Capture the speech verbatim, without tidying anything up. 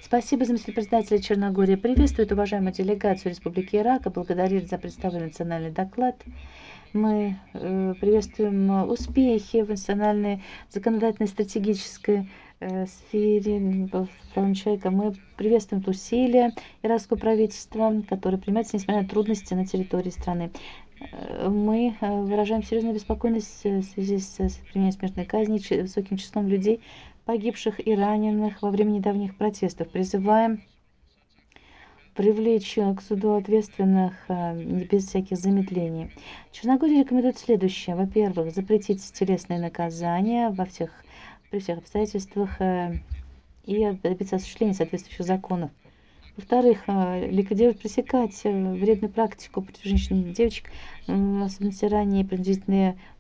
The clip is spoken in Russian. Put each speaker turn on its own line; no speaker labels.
Спасибо, заместитель председателя Черногории. Приветствует уважаемую делегацию Республики Ирак и благодарит за представленный национальный доклад. Мы э, приветствуем э, успехи в национальной законодательной стратегической э, сфере правам человека. Мы приветствуем усилия иракского правительства, которые принимаются, несмотря на трудности на территории страны. Э, Мы э, выражаем серьезную беспокойность э, в связи с с применением смертной казни, ч- высоким числом людей, погибших и раненых во время недавних протестов. Призываем привлечь э, к суду ответственных э, без всяких замедлений. Черногория рекомендует следующее. Во-первых, запретить телесные наказания во всех, при всех обстоятельствах э, и добиться осуществления соответствующих законов. Во-вторых, э, ликвидировать, пресекать э, вредную практику против женщин и девочек, м, особенно ранее приблизительные